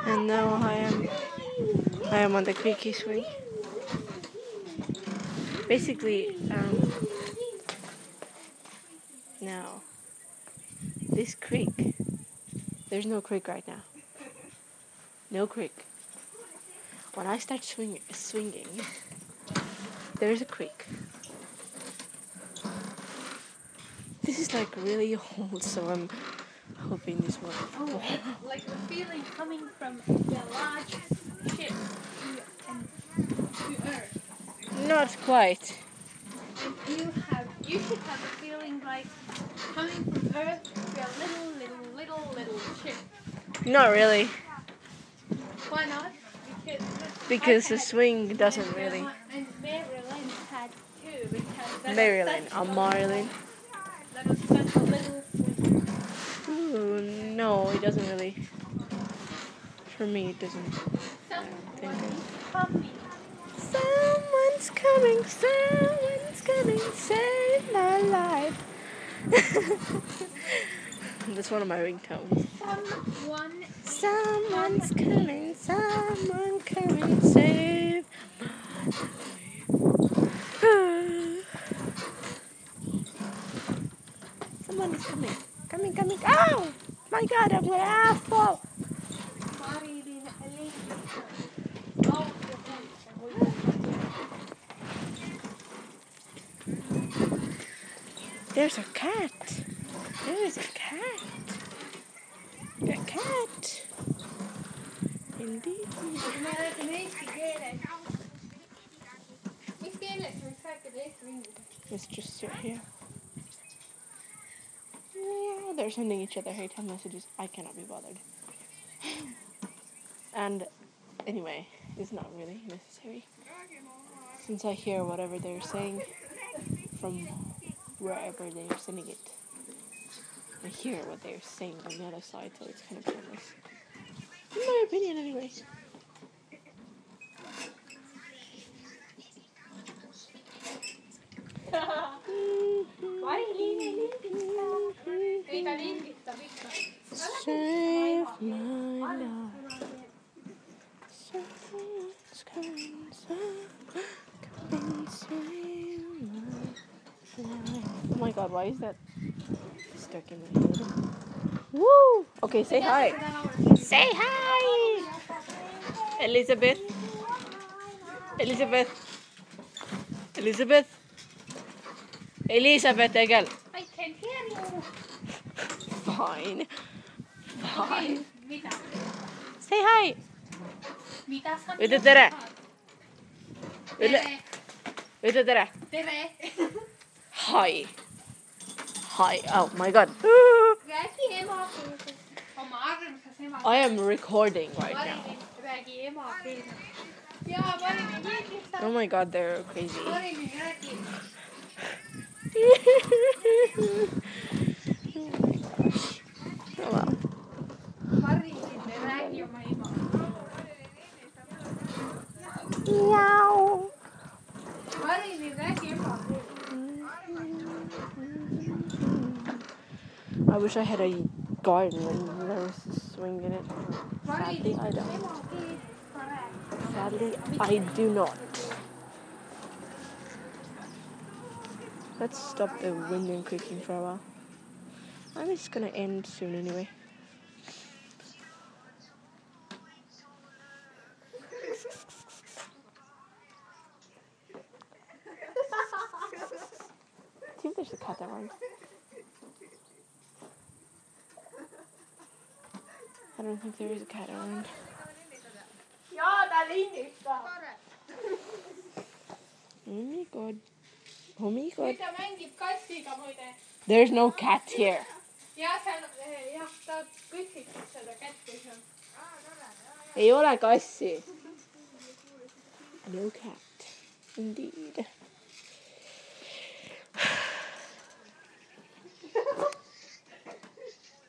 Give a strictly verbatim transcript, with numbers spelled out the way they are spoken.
And now I am I am on the creaky swing. Basically, um, now this creek, there's no creek right now. No creek. When I start swing, swinging, there's a creek. This is like really old, so I'm hoping this won't. Oh, like the feeling coming from the large ship to, to Earth. Not quite. And you have, you should have a feeling like coming from Earth to a little, little, little, little ship. Not really. Why not? Because, Because I the had, swing doesn't and, really. And Marilyn had too, because that Marilyn, was or such Marilyn. That was such a little swing. Ooh, no, it doesn't really. For me, it doesn't. I don't think it. Coming. Someone's coming, someone's coming, save my life. That's one of my ringtones. Someone. Someone's coming, someone coming, save my life. Someone is coming, coming, coming. Oh my God, I'm gonna have fall. There's a cat. There's a cat. A cat. Indeed. Let's just sit here. Yeah, they're sending each other hate messages. I cannot be bothered. And anyway, it's not really necessary. Since I hear whatever they're saying from wherever they're sending it. I hear what they're saying on the other side, so it's kind of pointless. In my opinion, anyway. Save my life. Someone's coming, someone's coming, save my life. Oh my God, why is that stuck in my head? Woo! Okay, say hi. Say hi! Elizabeth. Elizabeth. Elizabeth. Elizabeth, Egal. I can hear you. Fine. Fine. Mitä? Say hi. Mitä sä Yritä tere. Yritä, Tere. yritä tere. Tere. Hi. Hi. Oh my God. Väki ema. Oma armsa sema. I am recording right now. Väki ema. Jaa, paremmin jälkistä. Oh my God, they're crazy. Paremmin väki. Oh my gosh. Oh well. Paremmin väki oma ema. Meow. Paremmin väki ema. I wish I had a garden and there was a swing in it. Sadly, I don't. Sadly, I do not. Let's stop the wind and creaking for a while. I'm just gonna end soon anyway. See if there's a cat around. I don't think there is a cat around. Jaa, tää lindistaa. Oh my God. Oh my God. Mitä mängib kassiga muide? There's no cat here. Jaa, see on, jah, ta küssitas seda kätte seal. Ei ole kassi. No cat. Indeed.